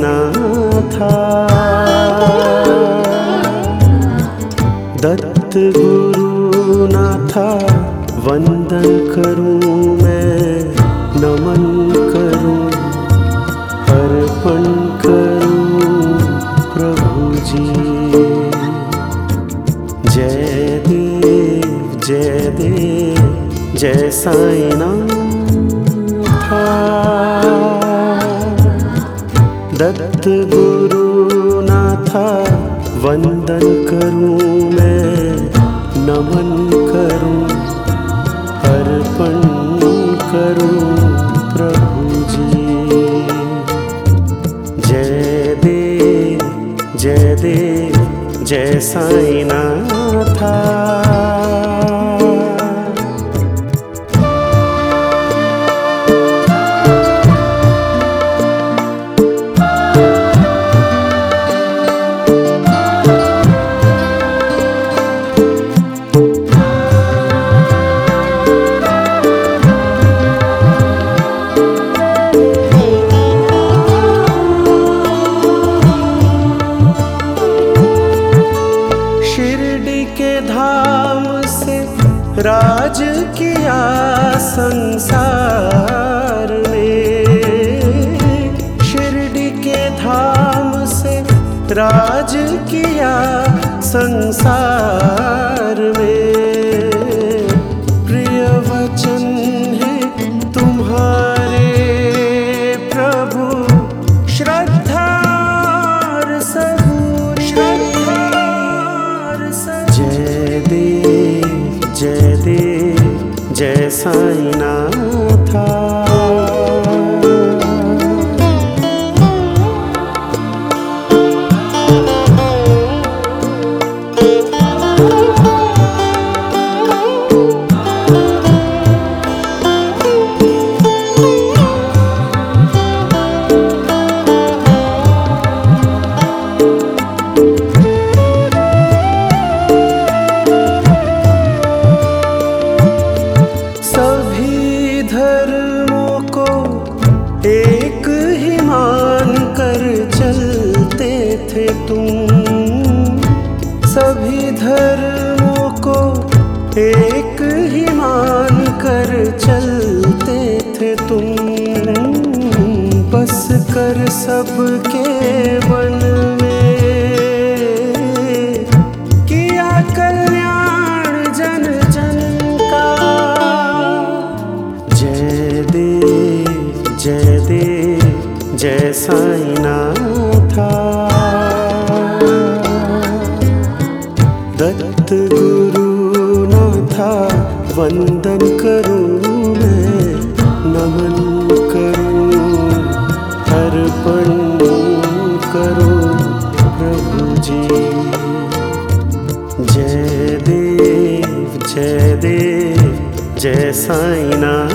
साईनाथा। दत्त गुरुनाथा वंदन करूं मैं, नमन करूं, अर्पण करूं प्रभु जी। जय देव जय देव जय साईनाथा। दत्त गुरुनाथा वंदन करूं मैं, नमन करूं, अर्पण करूं प्रभु जी। जय देव जय साईनाथा। राज किया संसार में, शिरडी के धाम से राज किया संसार में। प्रिय वचन है तुम्हारे प्रभु, श्रद्धा सबूर, श्रद्धा जय देव जय साईनाथा। धर्मों को एक ही मान कर चलते थे तुम, सभी धर्मों को एक ही मान कर चलते थे तुम। बस कर सबके वन में किया कल्याण जन जन का। जय देव जय साईनाथा। दत्त गुरुनाथा वंदन करूं मैं, नमन करूं, अर्पण करूं प्रभु जी। जय देव जय साईनाथा।